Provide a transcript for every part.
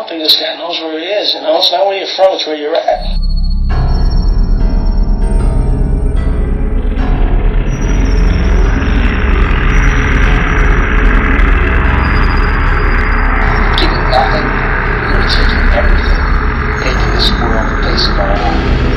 think this guy knows where he is, you know? It's not where you're from, it's where you're at. Nothing, you're taking everything, making this world a place of our own.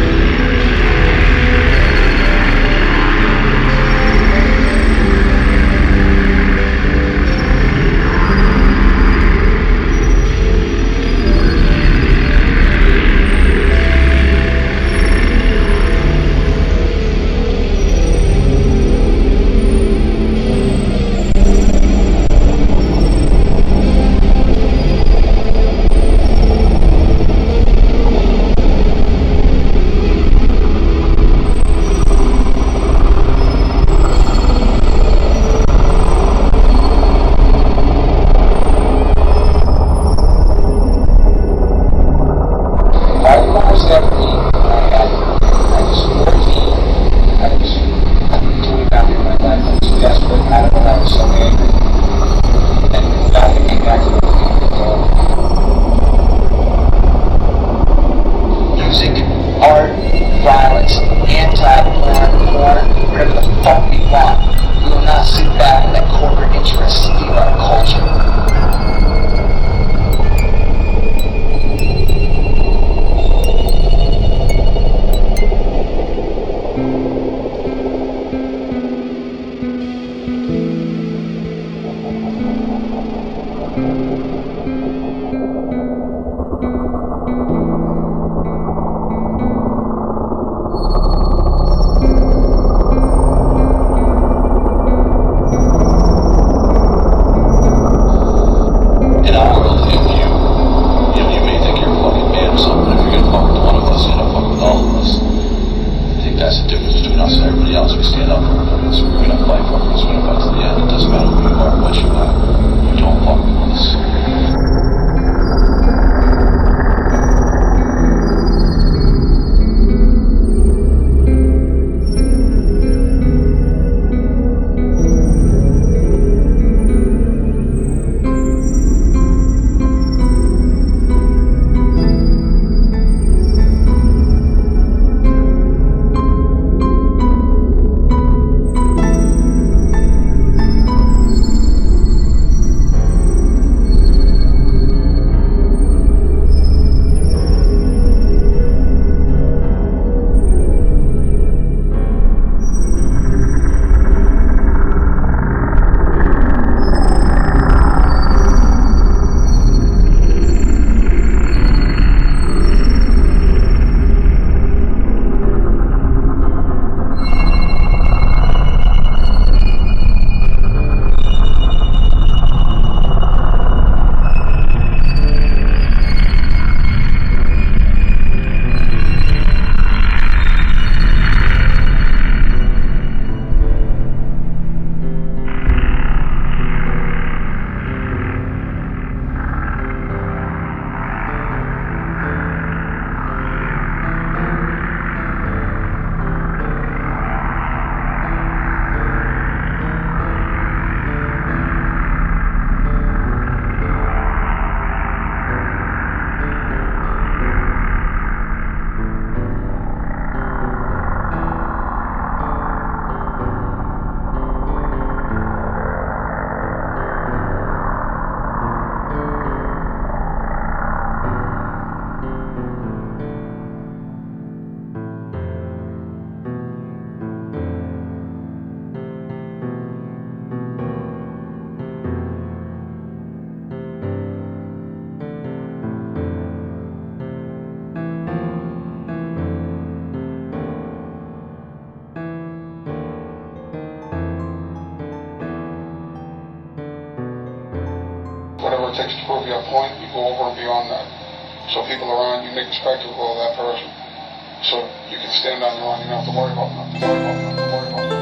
Whatever it takes to prove your point, you go over and beyond that. So people around you make a spectacle of that person. So you can stand on your own, you don't have to worry about nothing.